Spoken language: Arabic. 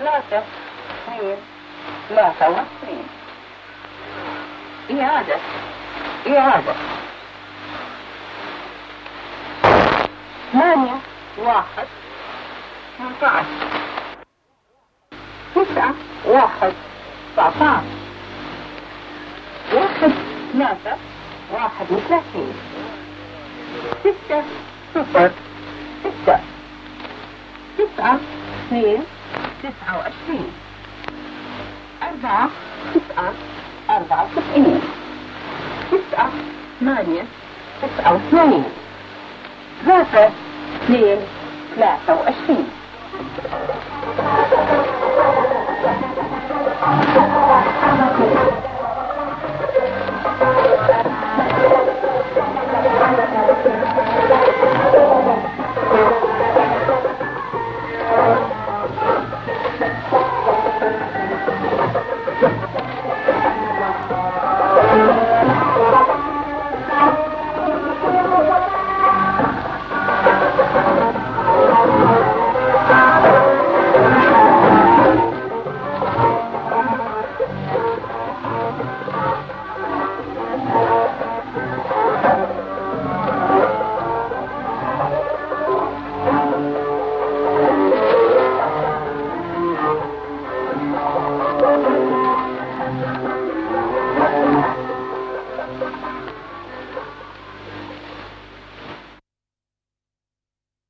3 2 23. إعادة 8 1 18. 9 1 19. 1 3 31. 6 0 6. 9 2 29. 4 9 74. 9 8 89. 3 2 23.